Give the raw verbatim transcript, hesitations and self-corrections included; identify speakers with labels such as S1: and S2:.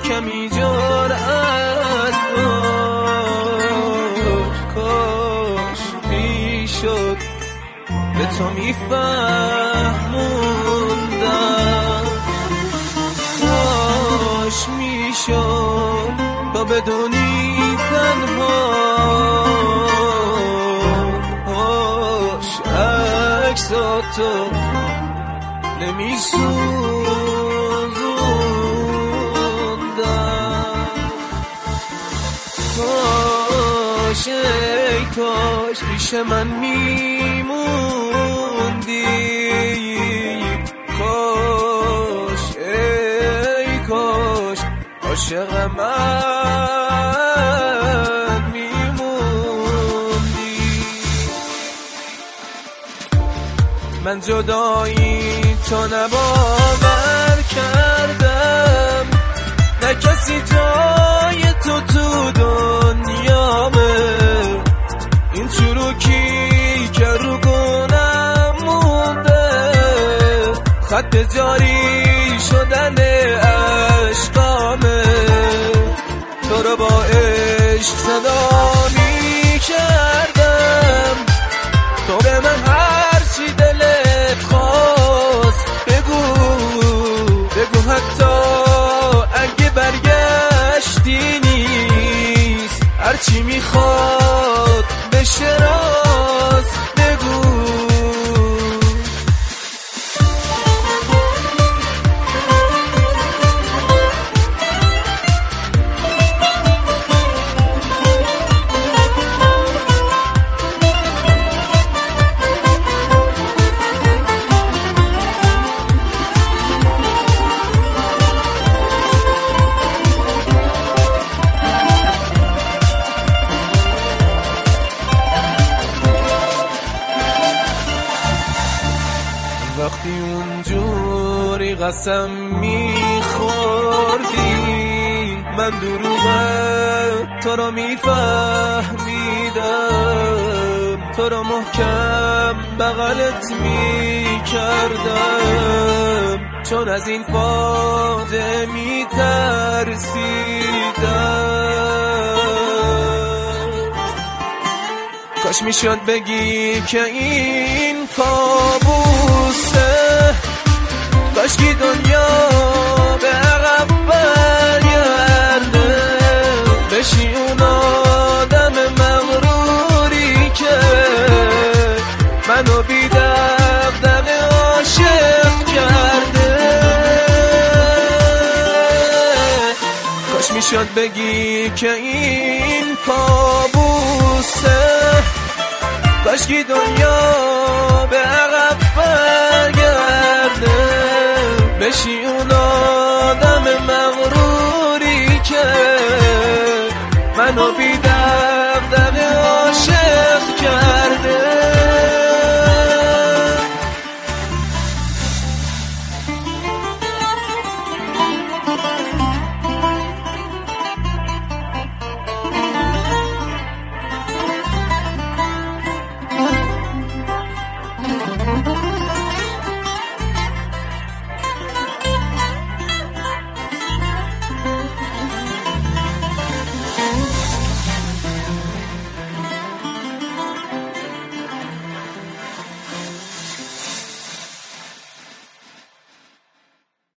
S1: کمی جرأت داشت، کاش میشد به تو میفهموندم، کاش میشد تا بدونی تنها، کاش عکساتو نمیسوزوندم، کاش ای کاش پیش من میموندی، کاش ای کاش عاشق من میموندی. من جدایی تو نباور کردم، نه کسی جای تو تو دنیامه، این چروکی که رو گونم مونده، خط جاری شدن عشقامه، تو رو با عشق صدا می کردم، تو به من هرچی دلت خواست بگو، بگو حتی اگه برگشتی نیست، هرچی میخواد بشه راست بگو. وقتی اونجوری قسم میخوردی، من دروغ تو رو میفهمیدم، تو رو محکم بغلت میکردم، چون از این فاجعه میترسیدم. کاش میشد بگی که این کابوسه، کاش که دنیا به عقب برگرده، بشی اون آدم مغروری که منو بی دغدغه عاشق کرده. کاش میشد بگی که این کابوسه، کاش که دنیا به عقب برگرده، بشی اون آدم مغروری که منو